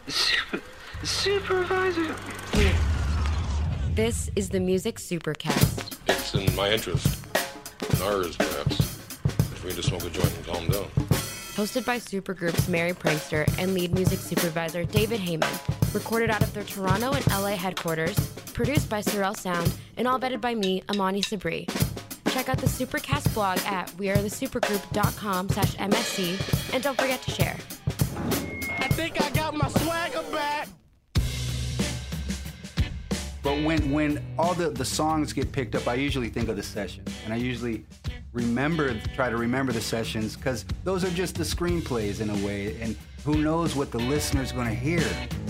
Supervisor. This is the Music Supercast. It's in my interest, in ours perhaps, if we need to smoke a joint and calm down. Hosted by Supergroup's Mary Prankster and lead music supervisor David Heyman. Recorded out of their Toronto and LA headquarters. Produced by Sorel Sound and all vetted by me, Amani Sabri. Check out the Supercast blog at wearethesupergroup.com/MSC and don't forget to share. I think I got my swagger back. But when all the songs get picked up, I usually think of the session. And I usually try to remember the sessions, because those are just the screenplays in a way. And who knows what the listener's going to hear.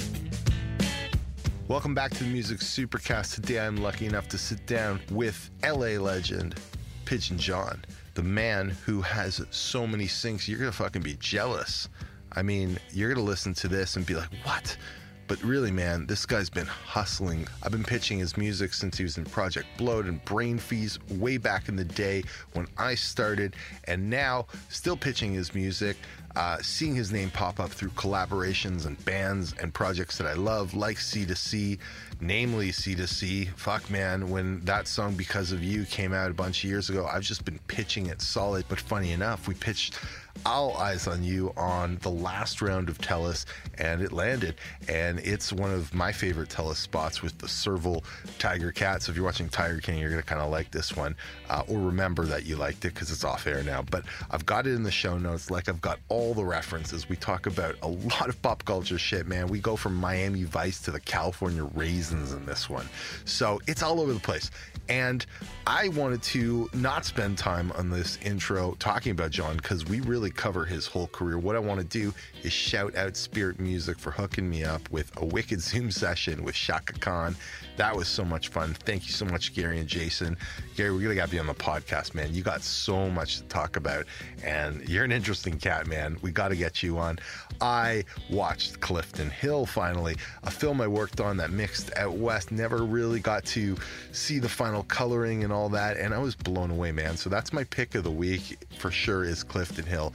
Welcome back to the Music Supercast. Today I'm lucky enough to sit down with LA legend Pigeon John, the man who has so many syncs. You're going to fucking be jealous. I mean, you're going to listen to this and be like, what? But really, man, this guy's been hustling. I've been pitching his music since he was in Project Bloat and Brain Fees way back in the day when I started, and now still pitching his music, seeing his name pop up through collaborations and bands and projects that I love, like C2C, namely C2C. Fuck, man, when that song Because of You came out a bunch of years ago, I've just been pitching it solid. But funny enough, we pitched All Eyes on You on the last round of Tellus, and it landed. And it's one of my favorite Tellus spots with the Serval Tiger Cat. So if you're watching Tiger King, you're going to kind of like this one, or remember that you liked it because it's off air now. But I've got it in the show notes, like I've got all the references. We talk about a lot of pop culture shit, man. We go from Miami Vice to the California Raisins in this one. So it's all over the place. And I wanted to not spend time on this intro talking about John, because we really cover his whole career. What I want to do is shout out Spirit Music for hooking me up with a wicked Zoom session with Shaka Khan. That was so much fun. Thank you so much, Gary and Jason. Gary, we're gonna have you on the podcast, man. You got so much to talk about, and you're an interesting cat, man. We got to get you on. I watched Clifton Hill finally, a film I worked on that mixed out west. Never really got to see the final coloring and all that, and I was blown away, man. So that's my pick of the week for sure, is Clifton Hill.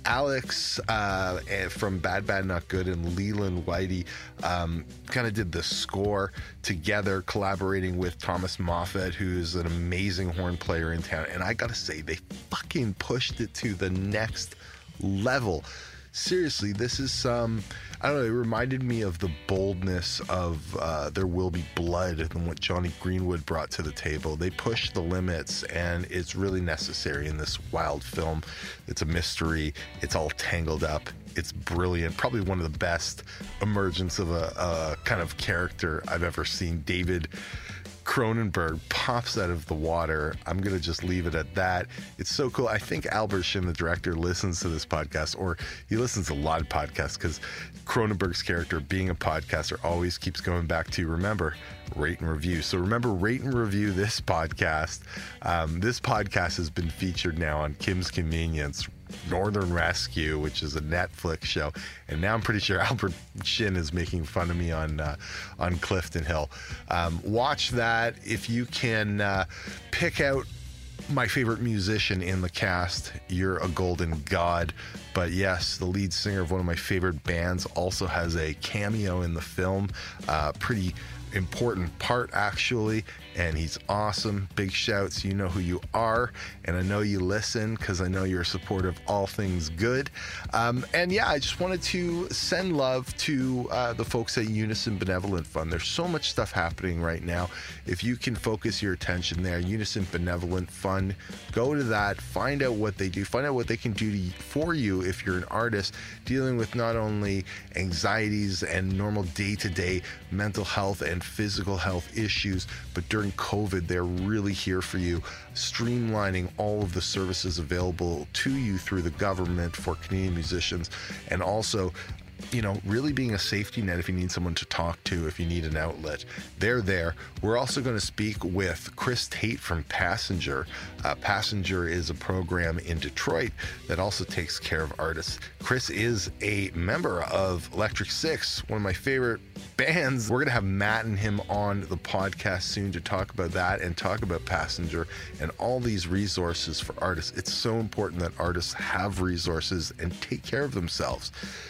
Alex from Bad Bad Not Good and Leland Whitey kind of did the score together, collaborating with Thomas Moffat, who's an amazing horn player in town. And I gotta say, they fucking pushed it to the next level. Seriously, this is I don't know, it reminded me of the boldness of There Will Be Blood and what Johnny Greenwood brought to the table. They pushed the limits, and it's really necessary in this wild film. It's a mystery. It's all tangled up. It's brilliant. Probably one of the best emergence of a kind of character I've ever seen. David Cronenberg pops out of the water. I'm going to just leave it at that. It's so cool. I think Albert Shin, the director, listens to this podcast, or he listens to a lot of podcasts, because Cronenberg's character, being a podcaster, always keeps going back to, remember, rate and review. So remember, rate and review this podcast. This podcast has been featured now on Kim's Convenience, Northern Rescue, which is a Netflix show, and now I'm pretty sure Albert Shin is making fun of me on Clifton Hill. Watch that if you can. Pick out my favorite musician in the cast. You're a golden god. But yes, the lead singer of one of my favorite bands also has a cameo in the film. Pretty important part, actually, and he's awesome. Big shouts. You know who you are, and I know you listen, because I know you're a supporter of all things good. And yeah, I just wanted to send love to the folks at Unison Benevolent Fund. There's so much stuff happening right now. If you can focus your attention there, Unison Benevolent Fund, go to that, find out what they do, find out what they can do for you if you're an artist dealing with not only anxieties and normal day-to-day mental health and physical health issues, but during COVID, they're really here for you, streamlining all of the services available to you through the government for Canadian musicians, and also, you know, really being a safety net if you need someone to talk to, if you need an outlet. They're there. We're also going to speak with Chris Tate from Passenger. Passenger is a program in Detroit that also takes care of artists. Chris is a member of Electric Six, one of my favorite bands. We're going to have Matt and him on the podcast soon to talk about that and talk about Passenger and all these resources for artists. It's so important that artists have resources and take care of themselves.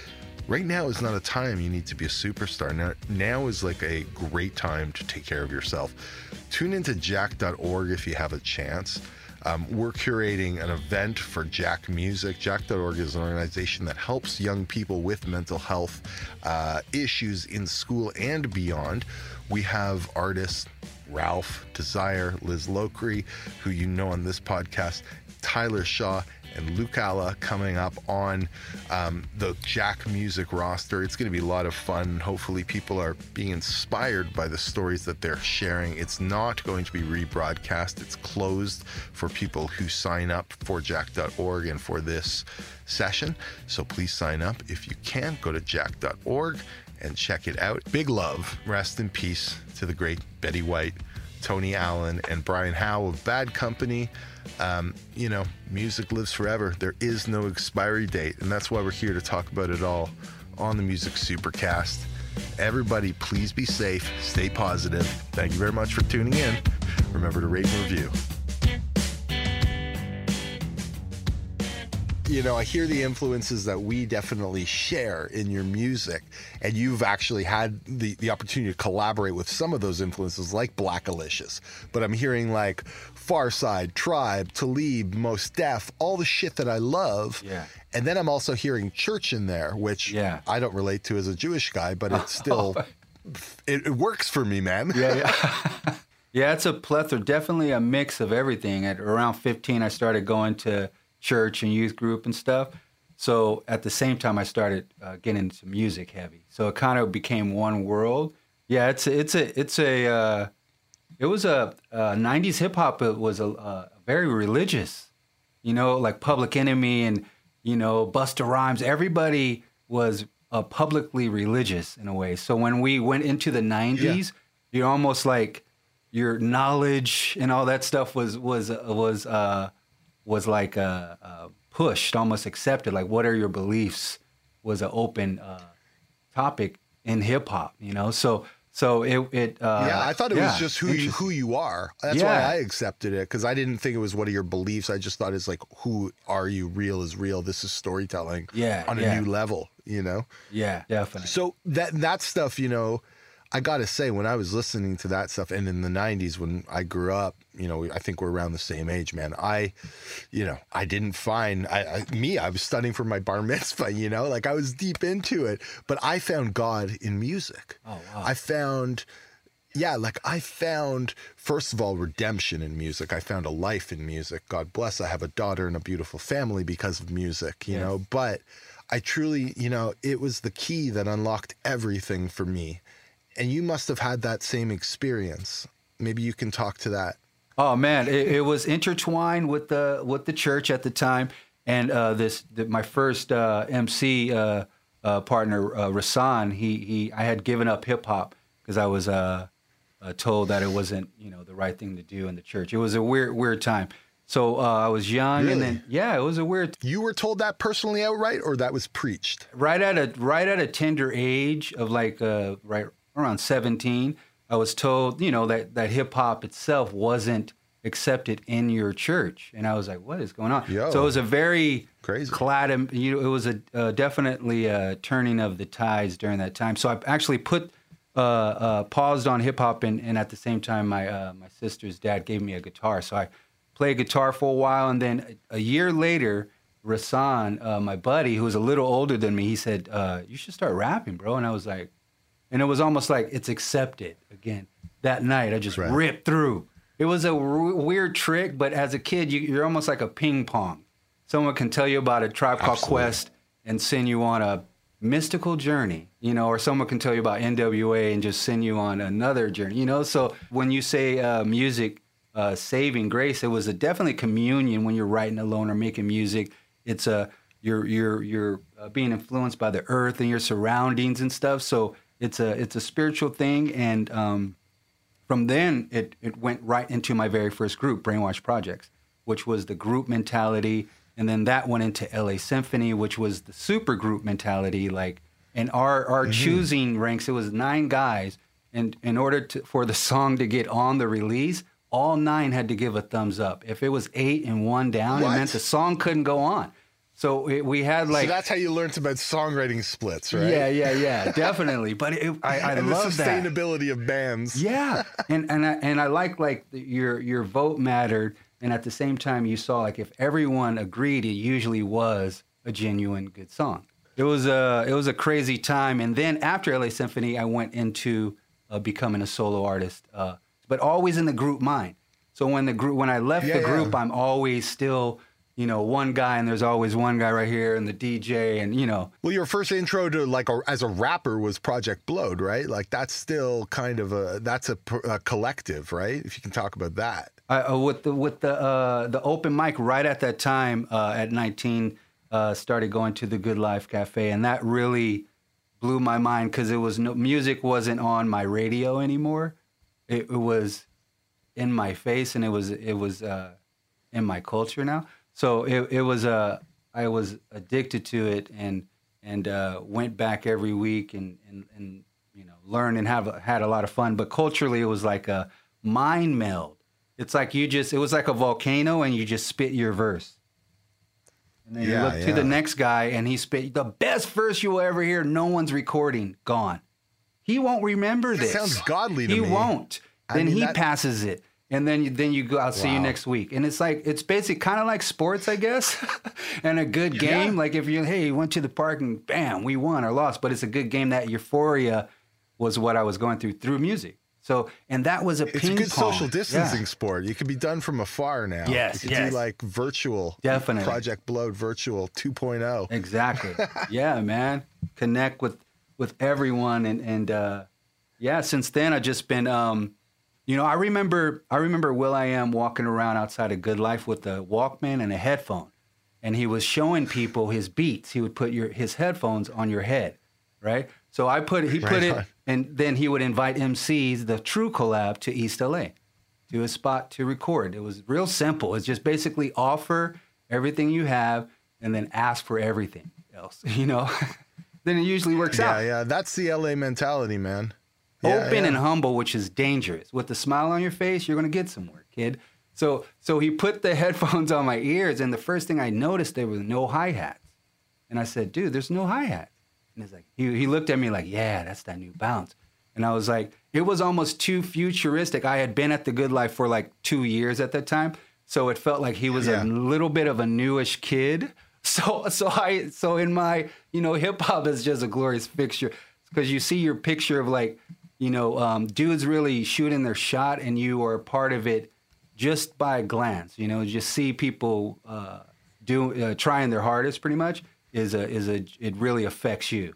right now is not a time you need to be a superstar. Now is like a great time to take care of yourself. Tune into jack.org if you have a chance. We're curating an event for Jack Music. Jack.org is an organization that helps young people with mental health issues in school and beyond. We have artists Ralph, Desire, Liz Lockery, who you know on this podcast, Tyler Shaw, and Luke Alla coming up on the Jack Music roster. It's going to be a lot of fun. Hopefully people are being inspired by the stories that they're sharing. It's not going to be rebroadcast. It's closed for people who sign up for jack.org and for this session. So please sign up. If you can, go to jack.org and check it out. Big love, rest in peace to the great Betty White, Tony Allen, and Brian Howe of Bad Company. You know, music lives forever. There is no expiry date, and that's why we're here to talk about it all on the Music Supercast. Everybody, please be safe, stay positive. Thank you very much for tuning in. Remember to rate and review. You know, I hear the influences that we definitely share in your music, and you've actually had the opportunity to collaborate with some of those influences like Black Alicious. But I'm hearing like Pharcyde, Tribe, Talib, Mos Def, all the shit that I love. Yeah. And then I'm also hearing church in there, which I don't relate to as a Jewish guy, but it's still, it works for me, man. Yeah. Yeah, it's a plethora, definitely a mix of everything. At around 15, I started going to church and youth group and stuff. So at the same time, I started getting into music heavy. So it kind of became one world. Yeah, it was a 90s hip hop. It was a very religious, you know, like Public Enemy and, you know, Busta Rhymes. Everybody was publicly religious in a way. So when we went into the 90s, you're almost like your knowledge and all that stuff was like pushed, almost accepted. Like, what are your beliefs? Was an open topic in hip hop, you know. So it. I thought it was just who you are. That's why I accepted it, because I didn't think it was what are your beliefs. I just thought it's like, who are you? Real is real. This is storytelling. On a new level, you know. Yeah, definitely. So that stuff, you know. I got to say, when I was listening to that stuff, and in the 90s when I grew up, you know, I think we're around the same age, man. I didn't find, I was studying for my bar mitzvah, you know, like I was deep into it, but I found God in music. Oh, wow. I found, first of all, redemption in music. I found a life in music. God bless. I have a daughter and a beautiful family because of music, you know, but I truly, you know, it was the key that unlocked everything for me. And you must have had that same experience. Maybe you can talk to that. Oh man, it was intertwined with the church at the time, and my first MC partner, Rasan. I had given up hip hop because I was told that it wasn't, you know, the right thing to do in the church. It was a weird time. So I was young, really? And then it was a weird. You were told that personally outright, or that was preached? Right at a tender age of like right around 17, I was told, you know, that hip hop itself wasn't accepted in your church, and I was like, what is going on? So it was a very crazy. It was definitely a turning of the tides during that time. So I actually put paused on hip hop, and at the same time, my sister's dad gave me a guitar, so I played guitar for a while, and then a year later, Rasan, my buddy, who was a little older than me, he said, you should start rapping, bro. And I was like, and it was almost like it's accepted again. That night, I just ripped through. It was a weird trick, but as a kid, you're almost like a ping pong. Someone can tell you about a Tribe Called Quest and send you on a mystical journey, you know, or someone can tell you about NWA and just send you on another journey, you know. So when you say music saving grace, it was definitely communion when you're writing alone or making music. It's you're being influenced by the earth and your surroundings and stuff. So it's a spiritual thing, and from then it went right into my very first group, Brainwash Projects, which was the group mentality, and then that went into LA Symphony, which was the super group mentality. Like, and our choosing ranks, it was 9 guys, and in order for the song to get on the release, all 9 had to give a thumbs up. If it was 8 and 1 down, it meant the song couldn't go on. So we had like. So that's how you learned about songwriting splits, right? Yeah, definitely. But I and love the that. sustainability of bands. Yeah, and I like your vote mattered, and at the same time you saw like if everyone agreed, it usually was a genuine good song. It was a crazy time, and then after LA Symphony, I went into becoming a solo artist, but always in the group mind. So when I left the group, I'm always still, one guy, and there's always one guy right here, and the DJ, and Well, your first intro to as a rapper was Project Blowed, right? Like that's still kind of a collective, right? If you can talk about that. With the open mic right at that time at 19, started going to the Good Life Cafe, and that really blew my mind because music wasn't on my radio anymore. It was in my face, and it was in my culture now. So I was addicted to it, and went back every week and learned and had a lot of fun. But culturally, it was like a mind meld. It's like it was like a volcano, and you just spit your verse. And then you look to the next guy, and he spit the best verse you will ever hear. No one's recording. Gone. He won't remember this. Sounds godly to me. He won't. Then he passes it. And then you go, I'll see you next week. And it's basically kind of like sports, I guess, and a good game. Like if you went to the park and bam, we won or lost. But it's a good game. That euphoria was what I was going through music. So, and that was it's ping a good pong. social distancing sport. You can be done from afar now. Yes, you can do like virtual. Definitely. Project Blowed virtual 2.0. Exactly. Yeah, man. Connect with everyone. And since then I've just been, I remember will.i.am walking around outside of Good Life with a Walkman and a headphone, and he was showing people his beats. He would put his headphones on your head, right? So he put it, and then he would invite MCs, the True Collab, to East LA, to a spot to record. It was real simple. It's just basically offer everything you have and then ask for everything else, Then it usually works out. Yeah, that's the LA mentality, man. Open and humble, which is dangerous. With a smile on your face, you're going to get somewhere, kid. So he put the headphones on my ears, and the first thing I noticed, there was no hi-hats. And I said, dude, there's no hi-hats. And he's like, he looked at me like, yeah, that's that new bounce. And I was like, it was almost too futuristic. I had been at the Good Life for like 2 years at that time. So it felt like he was a little bit of a newish kid. So in my, hip hop is just a glorious fixture, because you see your picture of like, dudes really shooting their shot, and you are a part of it just by a glance. Just see people trying their hardest. Pretty much it really affects you.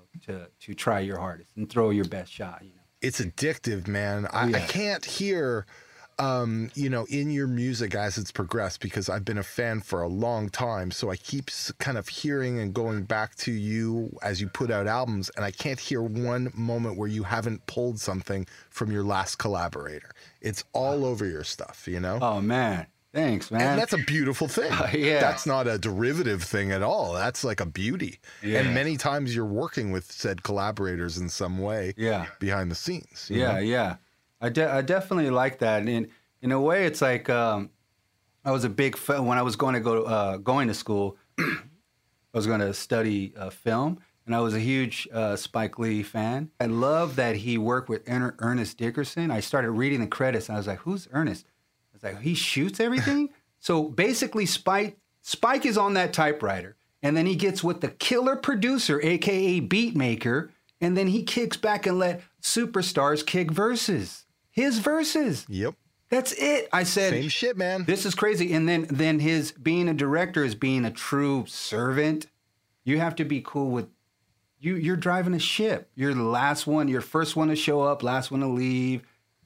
To try your hardest and throw your best shot. It's addictive, man. I can't hear. In your music as it's progressed, because I've been a fan for a long time. So I keep kind of hearing and going back to you as you put out albums, and I can't hear one moment where you haven't pulled something from your last collaborator. It's all over your stuff, Oh, man. Thanks, man. And that's a beautiful thing. That's not a derivative thing at all. That's like a beauty. Yeah. And many times you're working with said collaborators in some way behind the scenes. You know? Yeah. I definitely like that. And in a way, it's like I was a big fan when I was going to school. I was going to study film, and I was a huge Spike Lee fan. I love that he worked with Ernest Dickerson. I started reading the credits, and I was like, "Who's Ernest?" I was like, "He shoots everything." So basically, Spike is on that typewriter, and then he gets with the killer producer, aka beat maker, and then he kicks back and let superstars kick verses. His verses. Yep. That's it. I said, same shit, man. This is crazy. And then his being a director is being a true servant. You have to be cool with you're driving a ship. You're the last one, you're first one to show up, last one to leave.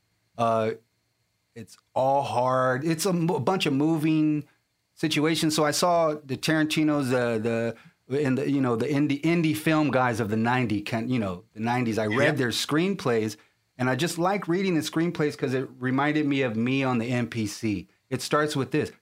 It's all hard. It's a bunch of moving situations. So I saw the Tarantino's the indie film guys of the 90s. I read their screenplays. And I just like reading the screenplays because it reminded me of me on the MPC. It starts with this.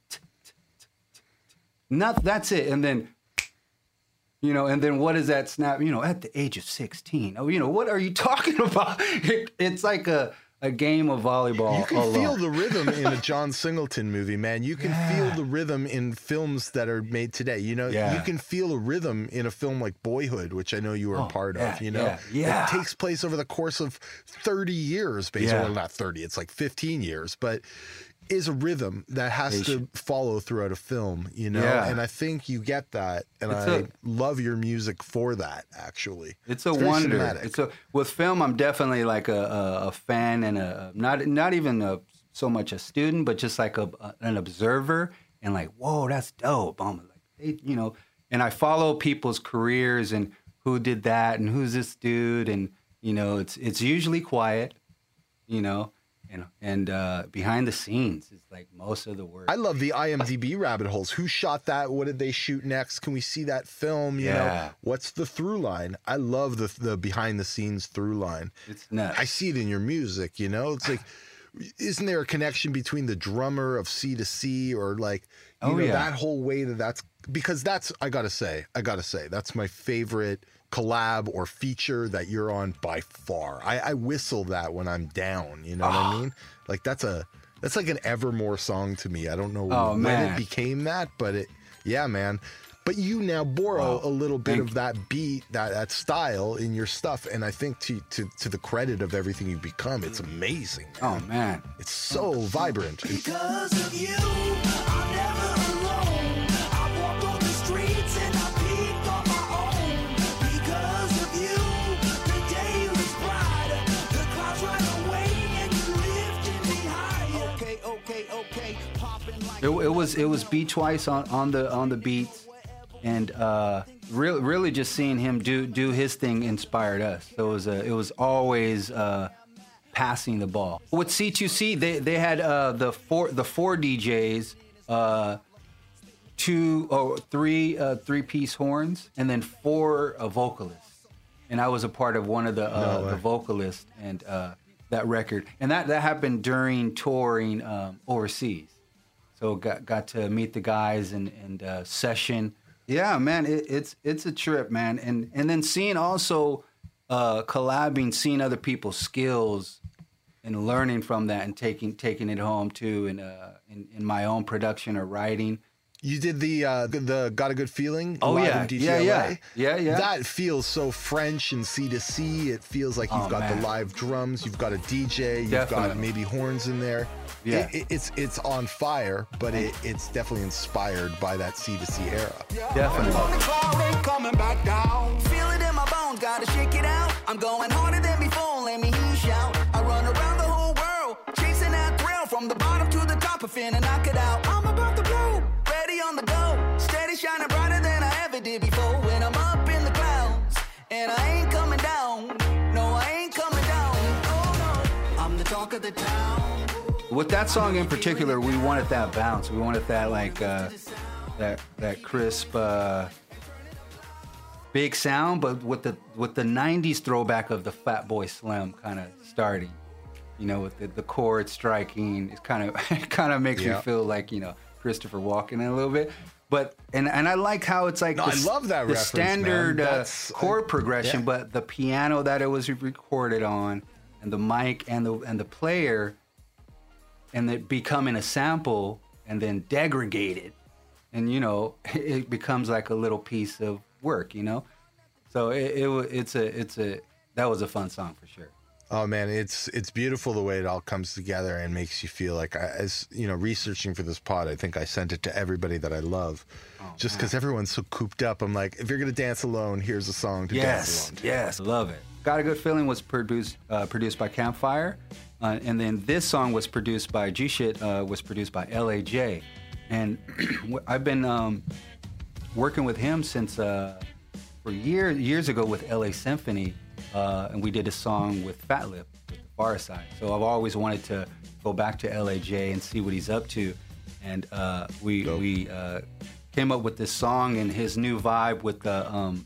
That's it. And then, what is that snap? At the age of 16. Oh, what are you talking about? It's like a a game of volleyball. You can alone. feel the rhythm in a John Singleton movie, man. You can feel the rhythm in films that are made today. You know, you can feel a rhythm in a film like Boyhood, which I know you were a part of. You know, it takes place over the course of 30 years, basically. Well, not 30, it's like 15 years, but is a rhythm that has to follow throughout a film, you know? And I think you get that, and I love your music for that, actually. It's a wonder. With film, I'm definitely like a fan and not even so much a student, but just like an observer, and like, whoa, that's dope. I'm like, you know, and I follow people's careers and who did that and who's this dude, and you know, it's usually quiet, you know. And behind the scenes is like most of the work. I love the IMDb rabbit holes. Who shot that? What did they shoot next? Can we see that film? You know, what's the through line? I love the behind the scenes through line. It's nuts. I see it in your music. You know, it's like, isn't there a connection between the drummer of C2C or like, you know, that whole way that's because that's I gotta say that's my favorite collab or feature that you're on by far. I whistle that when I'm down, you know what I mean? Like that's like an Evermore song to me. I don't know when it became that, but man. But you now borrow a little bit of that beat, that style in your stuff, and I think to the credit of everything you've become, it's amazing. Man. Oh man, it's so vibrant. Because of you, I'm never alone. I walk on the streets and I peep on my own. Because of you, the day was brighter. The clouds right away and you lifted me higher. Okay. Popping like it was Beat Twice on the beats. And really just seeing him do his thing inspired us. So it was always passing the ball. With C2C, they had the four DJs, three-piece horns, and then 4 vocalists. And I was a part of one of the vocalists and that record. And that happened during touring overseas. So got to meet the guys and session. Yeah, man, it's a trip, man, and then seeing also collabing, seeing other people's skills, and learning from that, and taking it home too, in my own production or writing. You did the Got a Good Feeling? Oh live yeah, in DTLA. Yeah. That feels so French and C2C. It feels like you've got the live drums, you've got a DJ, you've got maybe horns in there. Yeah, it's on fire, but it's definitely inspired by that C2C era. Definitely. on the cloud, ain't coming back down. Feel it in my bones, gotta shake it out. I'm going harder than before, let me hear you shout. I run around the whole world, chasing that thrill from the bottom to the top, and finna knock it out. I'm about to blow, ready on the go, steady shining brighter than I ever did before. When I'm up in the clouds, and I ain't coming down. No, I ain't coming down. Oh no, I'm the talk of the town. With that song in particular, we wanted that bounce. We wanted that like that crisp, big sound, but with the '90s throwback of the Fatboy Slim kind of starting. You know, with the chord striking, it kind of makes me feel like, you know, Christopher Walken a little bit. But and I like how it's like I love that the standard chord progression, but the piano that it was recorded on, and the mic and the player. And it becoming a sample and then degraded, and you know it becomes like a little piece of work, you know. So that was a fun song for sure. Oh man, it's beautiful the way it all comes together and makes you feel like, as you know, researching for this pod, I think I sent it to everybody that I love, just because everyone's so cooped up. I'm like, if you're gonna dance alone, here's a song to dance alone to. Yes, love it. Got a Good Feeling was produced by Campfire. And then this song was produced by G-Shit, was produced by L.A.J. And I've been working with him since for years ago with L.A. Symphony, and we did a song with Fat Lip, with the Far Side. So I've always wanted to go back to L.A.J. and see what he's up to. And we came up with this song and his new vibe with the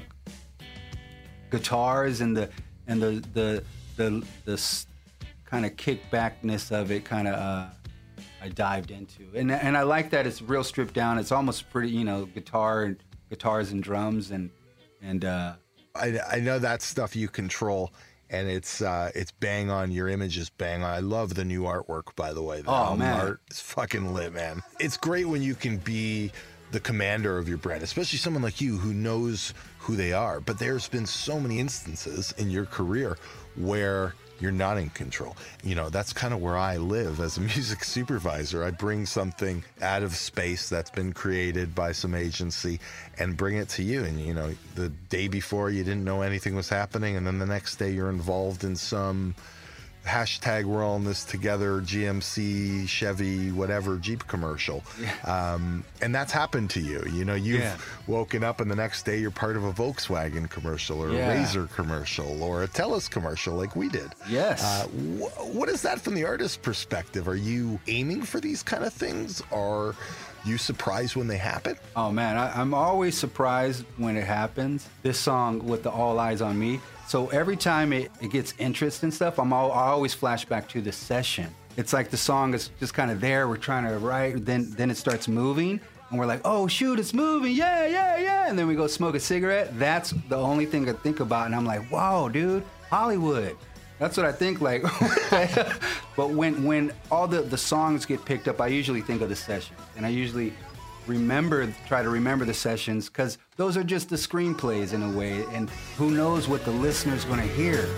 guitars and the kind of kickbackness of it, kind of I dived into, and I like that it's real stripped down. It's almost pretty, you know, guitars and drums, and I know that stuff you control, and it's bang on. Your image is bang on. I love the new artwork, by the way. The man, art is fucking lit, man. It's great when you can be the commander of your brand, especially someone like you who knows who they are. But there's been so many instances in your career where you're not in control. You know, that's kind of where I live as a music supervisor. I bring something out of space that's been created by some agency and bring it to you. And, you know, the day before you didn't know anything was happening, and then the next day you're involved in some hashtag we're all in this together, GMC, Chevy, whatever, Jeep commercial. And that's happened to you. You know, you've woken up and the next day you're part of a Volkswagen commercial or a Razor commercial or a TELUS commercial like we did. Yes. What is that from the artist's perspective? Are you aiming for these kind of things? Are you surprised when they happen? Oh, man, I'm always surprised when it happens. This song with the All Eyes on Me. So every time it gets interest and stuff, I always flash back to the session. It's like the song is just kind of there. We're trying to write, then it starts moving, and we're like, oh, shoot, it's moving. Yeah. And then we go smoke a cigarette. That's the only thing I think about. And I'm like, wow, dude, Hollywood. That's what I think like. But when all the songs get picked up, I usually think of the session. And I usually try to remember the sessions, because those are just the screenplays in a way, and who knows what the listener's going to hear.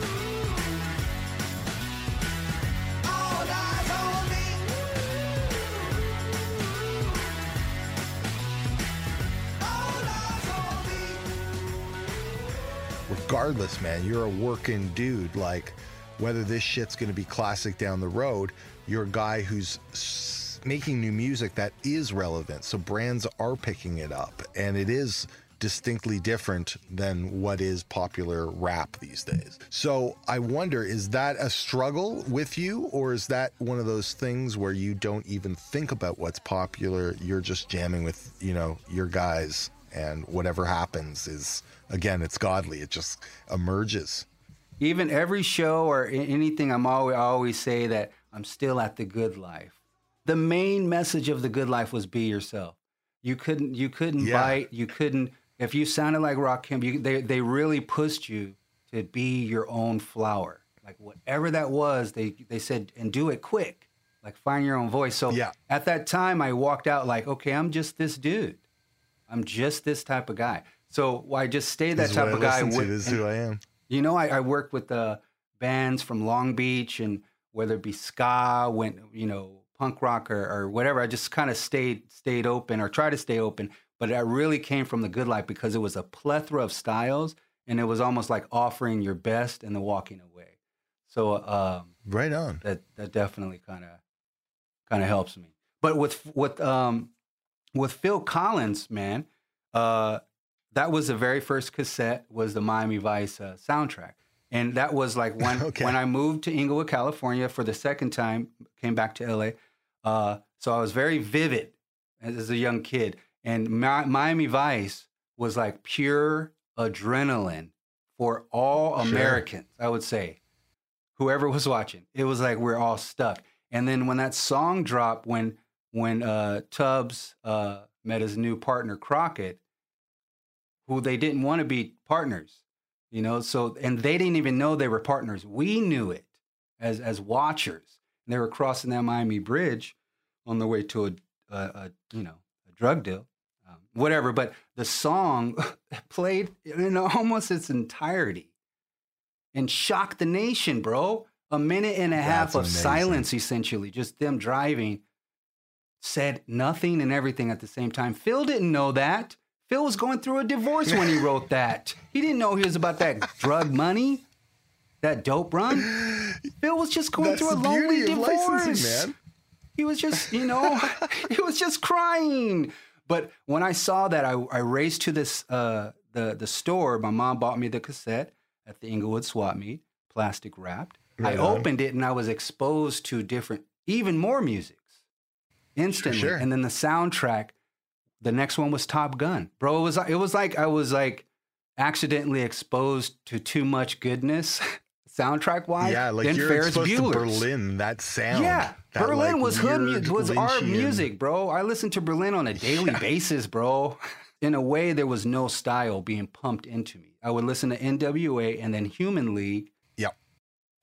Regardless, man, you're a working dude. Like, whether this shit's going to be classic down the road, you're a guy who's making new music that is relevant, so brands are picking it up, and it is distinctly different than what is popular rap these days. So I wonder, is that a struggle with you, or is that one of those things where you don't even think about what's popular? You're just jamming with, you know, your guys, and whatever happens is, again, it's godly. It just emerges. Even every show or anything, I always say that I'm still at the good life. The main message of the good life was be yourself. You couldn't bite. You couldn't, if you sounded like Rakim, they really pushed you to be your own flower. Like whatever that was, they said, and do it quick. Like find your own voice. So at that time I walked out like, okay, I'm just this dude. I'm just this type of guy. So I just stayed that type of guy. This is who I am. You know, I worked with bands from Long Beach, and whether it be ska, punk rock or whatever, I just kind of stayed open, or tried to stay open. But it really came from the good life, because it was a plethora of styles, and it was almost like offering your best and then walking away. So right on. That definitely kind of helps me. But with Phil Collins, man, that was the very first cassette, was the Miami Vice soundtrack. And that was like when I moved to Inglewood, California for the second time, came back to LA. So I was very vivid as a young kid. And Miami Vice was like pure adrenaline for all Americans, I would say. Whoever was watching, it was like we're all stuck. And then when that song dropped, when Tubbs met his new partner, Crockett, who they didn't want to be partners. You know, so, and they didn't even know they were partners. We knew it as watchers. And they were crossing that Miami Bridge on their way to a drug deal, whatever. But the song played in almost its entirety and shocked the nation, bro. A minute and a half of silence, essentially, just them driving, said nothing and everything at the same time. Phil didn't know that. Phil was going through a divorce when he wrote that. He didn't know he was about that drug money, that dope run. Phil was just going through a lonely divorce. Man. He was just, he was just crying. But when I saw that, I raced to this the store. My mom bought me the cassette at the Inglewood Swap Meet, plastic wrapped. I opened it and I was exposed to even more musics instantly. Sure. And then the soundtrack. The next one was Top Gun, bro. It was like I was like accidentally exposed to too much goodness, soundtrack wise. Yeah, like then you're Ferris exposed Bueller's. to Berlin. That sound. Yeah, that Berlin like was was our Lynchian music, bro. I listened to Berlin on a daily basis, bro. In a way, there was no style being pumped into me. I would listen to NWA and then Human League. Yep.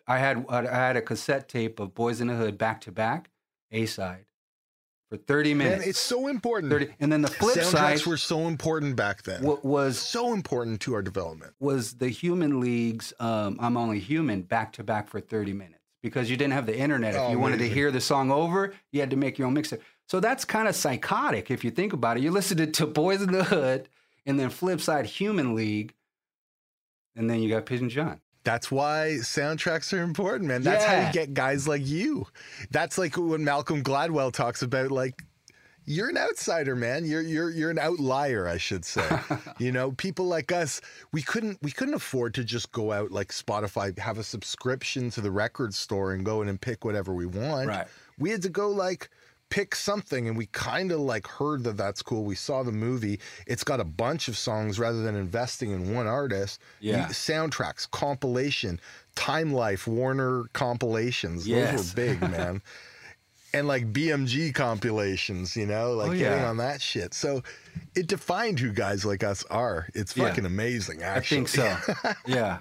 I had a cassette tape of Boys in the Hood back to back, A-side, for 30 minutes. Man, it's so important. 30, and then the flip Soundtracks side were so important back then. What was so important to our development was the Human League's I'm Only Human back to back for 30 minutes because you didn't have the internet. If you wanted to hear the song over, you had to make your own mixtape. So that's kind of psychotic if you think about it. You listened to Boys in the Hood and then flip side Human League, and then you got Pigeon John. That's why soundtracks are important, man. That's how you get guys like you. That's like when Malcolm Gladwell talks about, like, you're an outsider, man. You're an outlier, I should say. You know, people like us, we couldn't afford to just go out like Spotify, have a subscription to the record store and go in and pick whatever we want. Right. We had to go like pick something, and we kind of like heard that that's cool. We saw the movie. It's got a bunch of songs rather than investing in one artist. Yeah. Soundtracks, compilation, Time Life, Warner compilations. Those were big, man. And like BMG compilations, you know, like getting on that shit. So it defined who guys like us are. It's fucking amazing, actually. I think so. Yeah.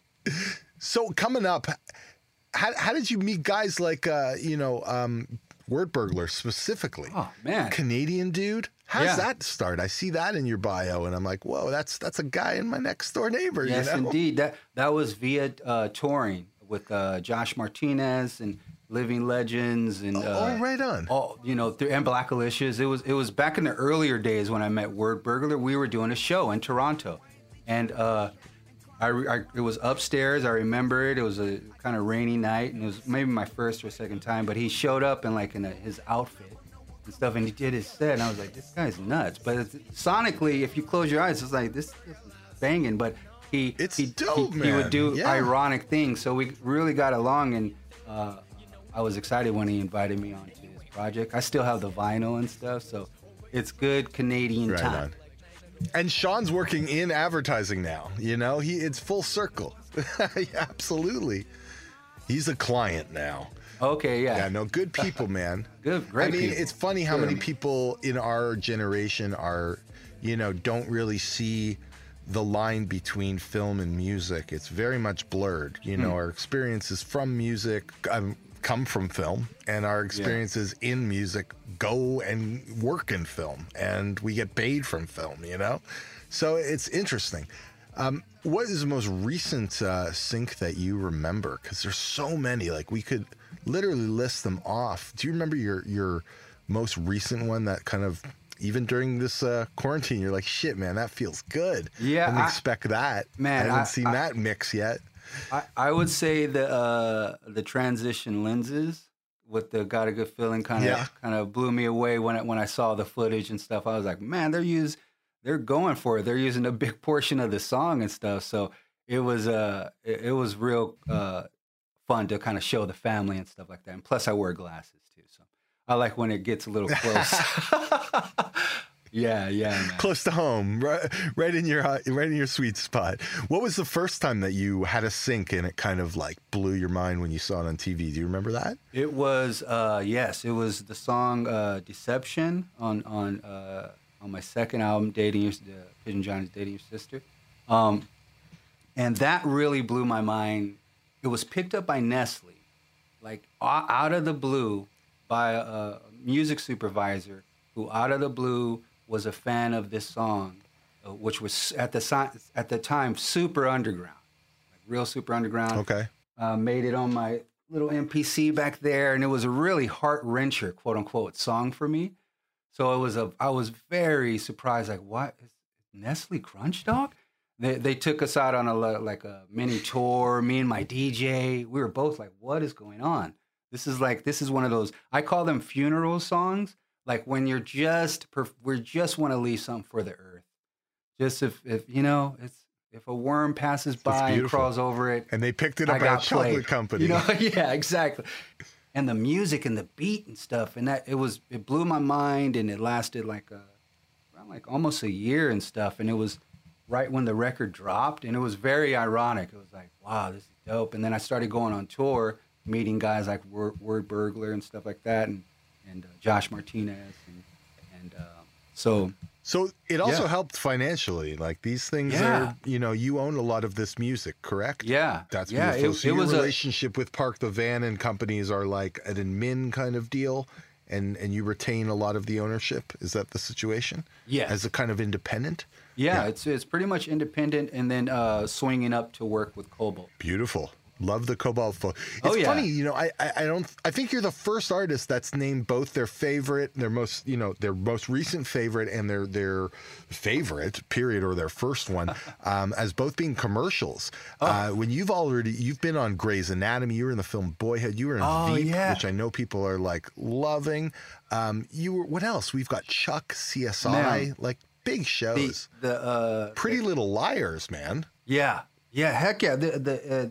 So coming up, how did you meet guys like, Word Burglar specifically? Oh, man. Canadian dude? How does that start? I see that in your bio, and I'm like, whoa, that's a guy in my next door neighbor. Yes, you know? indeed. That was via touring with Josh Martinez and Living Legends and right on. And Black Alicia's. It was back in the earlier days when I met Word Burglar. We were doing a show in Toronto, and it was upstairs. I remember it. It was a kind of rainy night, and it was maybe my first or second time. But he showed up in his outfit and stuff, and he did his set, and I was like, this guy's nuts. But sonically, if you close your eyes, it's like this is banging. But he would do ironic things, so we really got along, and I was excited when he invited me onto his project. I still have the vinyl and stuff, so it's good Canadian time. On. And Sean's working in advertising now. You know, it's full circle. Absolutely. He's a client now. Okay, yeah. Yeah, no, good people, man. Great people. people. It's funny how many people in our generation are, don't really see the line between film and music. It's very much blurred. Our experiences from music come from film, and our experiences in music go and work in film, and we get paid from film, So it's interesting. What is the most recent sync that you remember? Because there's so many, like we could literally list them off. Do you remember your most recent one that kind of, even during this quarantine, you're like, shit, man, that feels good. Yeah. I didn't expect that. Man, I haven't seen that mix yet. I would say the transition lenses with the Got a Good Feeling kind of blew me away when I saw the footage and stuff. I was like, man, they're going for it. They're using a big portion of the song and stuff. So it was real fun to kind of show the family and stuff like that. And plus, I wear glasses too, so I like when it gets a little close. Yeah, man. Close to home, right in your sweet spot. What was the first time that you had a sync and it kind of like blew your mind when you saw it on TV? Do you remember that? It was it was the song "Deception" on my second album, Pigeon John is Dating Your Sister, and that really blew my mind. It was picked up by Nestle, like out of the blue, by a music supervisor who, out of the blue, was a fan of this song, which was at the time super underground, like real super underground. Okay. Made it on my little MPC back there, and it was a really heart-wrencher, quote unquote, song for me. So I was very surprised, like, what is Nestle Crunch Dog? They took us out on a mini tour. Me and my DJ, we were both like, what is going on? This is one of those, I call them funeral songs. Like when we just want to leave something for the earth. Just if a worm passes by and crawls over it. And they picked it up at a chocolate company. Yeah, exactly. And the music and the beat and stuff, and it blew my mind, and it lasted around almost a year and stuff. And it was right when the record dropped, and it was very ironic. It was like, wow, this is dope. And then I started going on tour, meeting guys like Word Burglar and stuff like that, and Josh Martinez, and so So it also helped financially. Like these things are, you know, you own a lot of this music, correct? Yeah. That's yeah, beautiful. So your was relationship with Park the Van and companies are like an admin kind of deal, and you retain a lot of the ownership. Is that the situation? Yeah. As a kind of independent? Yeah, it's pretty much independent, and then swinging up to work with Cobalt. Beautiful. Love the Cobalt. It's funny, you know. I think you're the first artist that's named both their favorite, their most recent favorite, and their favorite period, or their first one, as both being commercials. When you've been on Grey's Anatomy, you were in the film Boyhood, you were in Veep, which I know people are like loving. You were, what else? We've got Chuck, CSI, like big shows. The Pretty Little Liars, man. Yeah. Yeah, heck yeah. The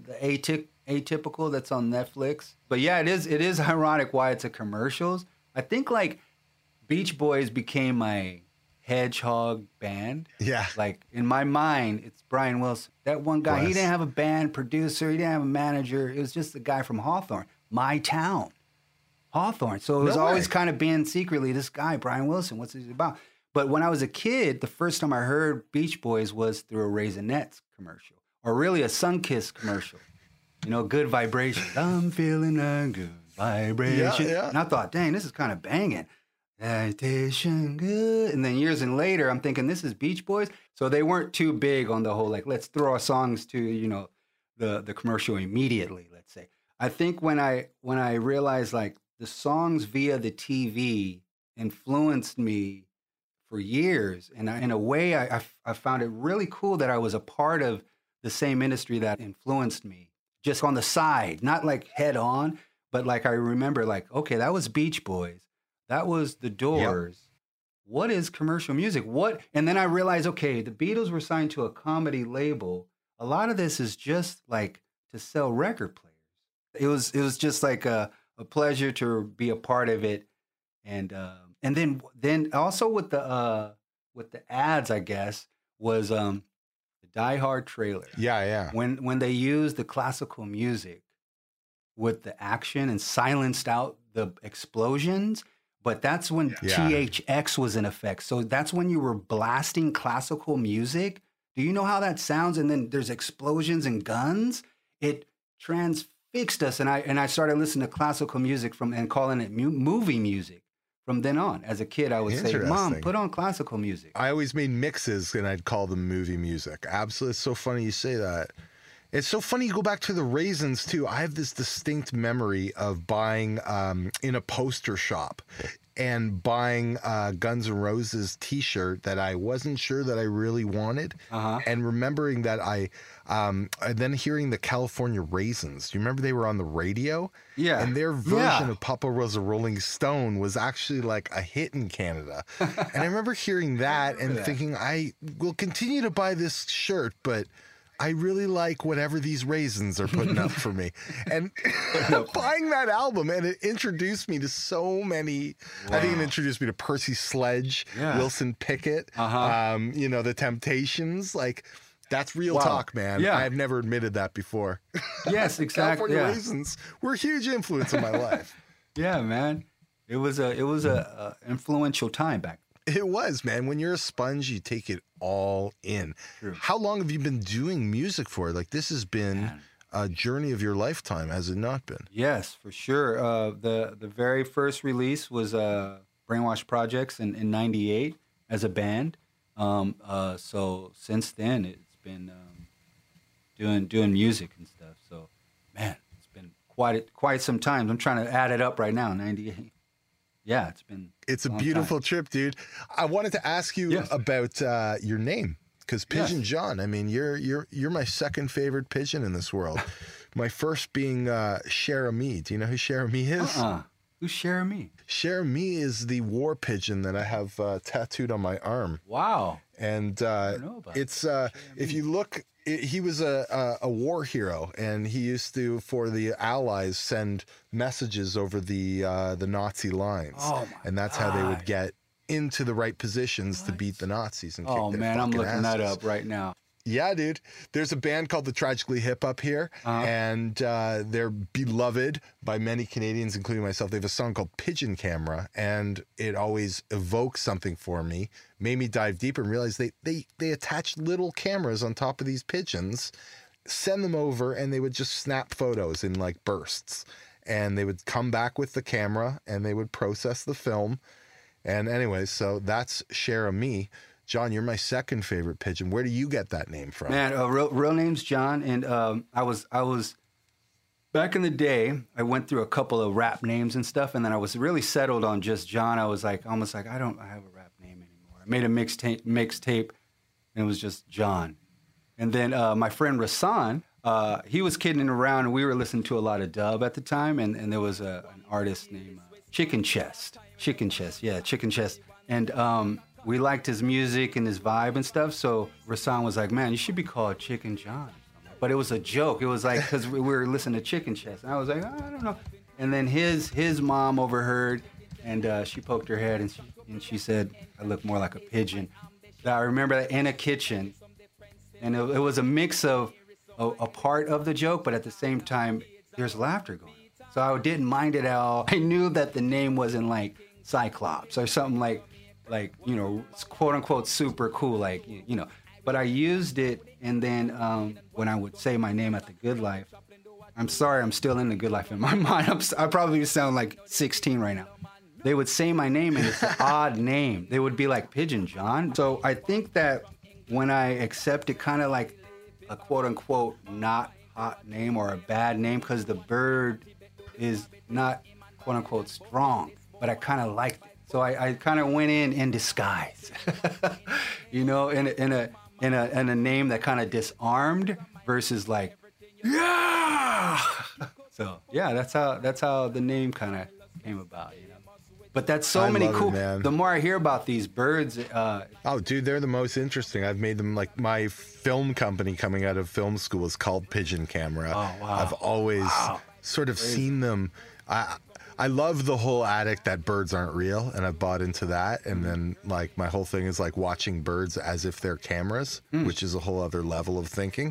Atypical that's on Netflix. But yeah, it is ironic why it's a commercials. I think like Beach Boys became my hedgehog band. Yeah. Like in my mind, it's Brian Wilson. That one guy, he didn't have a band producer, he didn't have a manager. It was just the guy from Hawthorne, my town, Hawthorne. So it was always kind of being secretly, this guy, Brian Wilson, what's he about? But when I was a kid, the first time I heard Beach Boys was through a Raisinets commercial. Or really a Sunkist commercial. You know, Good Vibrations. I'm feeling a good vibration. Yeah. And I thought, dang, this is kind of banging. Meditation, good. And then years and later, I'm thinking, this is Beach Boys. So they weren't too big on the whole, like, let's throw our songs to, you know, the commercial immediately, let's say. I think when I realized, like, the songs via the TV influenced me for years. And in a way, I found it really cool that I was a part of the same industry that influenced me, just on the side, not like head on, but like I remember, like, okay, that was Beach Boys, that was The Doors. Yep. What is commercial music? What? And then I realized, okay, the Beatles were signed to a comedy label. A lot of this is just like to sell record players. It was just like a pleasure to be a part of it, and then also with the ads, I guess, was Die Hard trailer. Yeah. When they used the classical music with the action and silenced out the explosions, but that's when THX was in effect. So that's when you were blasting classical music. Do you know how that sounds? And then there's explosions and guns. It transfixed us, and I started listening to classical music and calling it movie music. From then on, as a kid, I would say, Mom, put on classical music. I always made mixes, and I'd call them movie music. Absolutely. It's so funny you say that. It's so funny you go back to the Raisins, too. I have this distinct memory of buying in a poster shop and buying Guns N' Roses t-shirt that I wasn't sure that I really wanted. And remembering that and then hearing the California Raisins. Do you remember they were on the radio? Yeah. And their version of Papa Was a Rolling Stone was actually like a hit in Canada. And I remember hearing that and thinking, I will continue to buy this shirt, but I really like whatever these Raisins are putting up for me. And buying that album, and it introduced me to so many. I think it introduced me to Percy Sledge, Wilson Pickett, you know, the Temptations. Like, that's real talk, man. Yeah. I've never admitted that before. Yes, exactly. California Raisins were a huge influence in my life. Yeah, man. It was a influential time back then. It was, man. When you're a sponge, you take it all in. True. How long have you been doing music for? Like, this has been a journey of your lifetime, has it not been? Yes, for sure. The very first release was Brainwash Projects in '98 as a band. So since then, it's been doing music and stuff. So, man, it's been quite some time. I'm trying to add it up right now. '98. Yeah, it's a beautiful trip, dude. I wanted to ask you about your name, because Pigeon John. I mean, you're my second favorite pigeon in this world. My first being Cher-Ami. Do you know who Cher-Ami is? Who's Cher-Ami? Cher-Ami is the war pigeon that I have tattooed on my arm. Wow. And it's if you look. He was a war hero, and he used to, for the Allies, send messages over the Nazi lines. And that's how they would get into the right positions to beat the Nazis and kick their man, I'm looking asses. that up right now. Yeah, dude. There's a band called the Tragically Hip up here, and they're beloved by many Canadians, including myself. They have a song called Pigeon Camera, and it always evokes something for me, made me dive deeper and realize they attach little cameras on top of these pigeons, send them over, and they would just snap photos in like bursts. And they would come back with the camera, and they would process the film. And anyways, so that's Share of Me. John, you're my second favorite pigeon. Where do you get that name from? Man, real name's John, and I was back in the day. I went through a couple of rap names and stuff, and then I was really settled on just John. I was like, almost like I have a rap name anymore. I made a mixtape, and it was just John. And then my friend Rasan, he was kidding around, and we were listening to a lot of dub at the time, and there was an artist named Chicken Chest, and we liked his music and his vibe and stuff, so Rasan was like, man, you should be called Chicken John. But it was a joke. It was like, because we were listening to Chicken Chest. And I was like, oh, I don't know. And then his mom overheard, and she poked her head, and she said, I look more like a pigeon. I remember that in a kitchen, and it was a mix of a part of the joke, but at the same time, there's laughter going on. So I didn't mind it at all. I knew that the name wasn't like Cyclops or something like, you know, quote unquote super cool, like, you know, but I used it. And then when I would say my name at the Good Life, I'm sorry, I'm still in the Good Life in my mind. I probably sound like 16 right now. They would say my name, and it's an odd name. They would be like Pigeon John. So I think that when I accept it kind of like a quote unquote not hot name or a bad name, because the bird is not quote unquote strong, but I kind of liked it. So I kind of went in disguise, you know, in a name that kind of disarmed versus like, yeah. So yeah, that's how the name kind of came about, you know. But that's so many cool. The more I hear about these birds, oh, dude, they're the most interesting. I've made them like my film company coming out of film school is called Pigeon Camera. Oh wow! I've always sort of seen them. I love the whole addict that birds aren't real, and I've bought into that. And then, like, my whole thing is, like, watching birds as if they're cameras, which is a whole other level of thinking.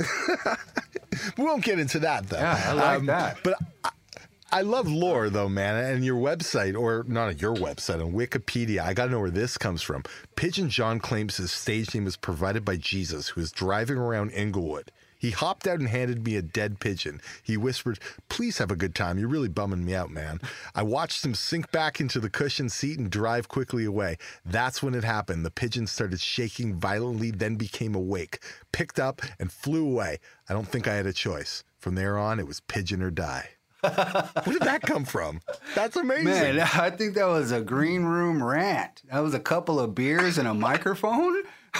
We won't get into that, though. Yeah, I like that. But I love lore, though, man. And your website, or not your website, on Wikipedia, I got to know where this comes from. Pigeon John claims his stage name was provided by Jesus, who was driving around Inglewood. He hopped out and handed me a dead pigeon. He whispered, please have a good time. You're really bumming me out, man. I watched him sink back into the cushioned seat and drive quickly away. That's when it happened. The pigeon started shaking violently, then became awake, picked up, and flew away. I don't think I had a choice. From there on, it was pigeon or die. Where did that come from? That's amazing. Man, I think that was a green room rant. That was a couple of beers and a microphone.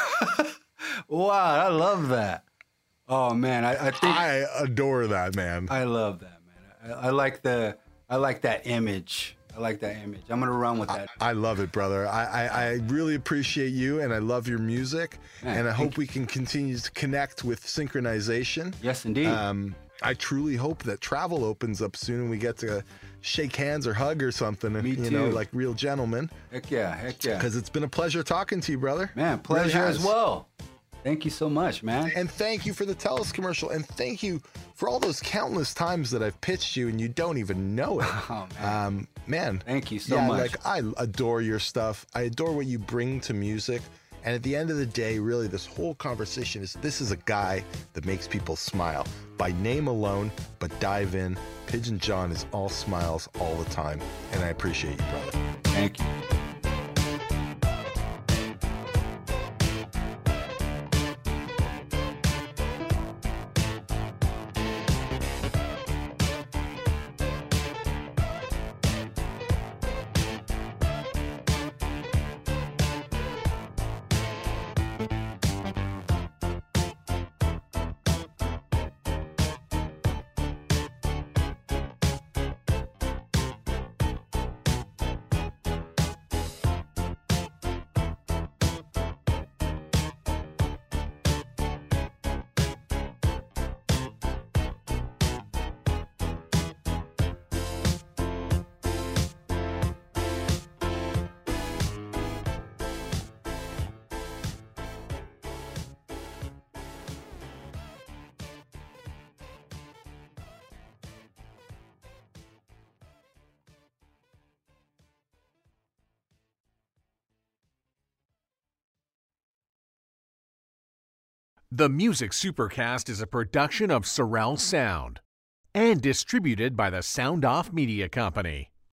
Wow, I love that. Oh man, I think I adore that, man. I love that, man. I like that image. I like that image. I'm gonna run with that. I love it, brother. I really appreciate you, and I love your music, and I hope we can continue to connect with Synchronization. Yes, indeed. I truly hope that travel opens up soon and we get to shake hands or hug or something. Me you too. know, like real gentlemen. Heck yeah. Because it's been a pleasure talking to you, brother. Man, pleasure as well. Thank you so much, man. And thank you for the TELUS commercial. And thank you for all those countless times that I've pitched you and you don't even know it. Oh, man. Man. Thank you so much. Like, I adore your stuff. I adore what you bring to music. And at the end of the day, really, this whole conversation is this is a guy that makes people smile. By name alone, but dive in. Pigeon John is all smiles all the time. And I appreciate you, brother. Thank you. The Music Supercast is a production of Sorrel Sound and distributed by the Sound Off Media Company.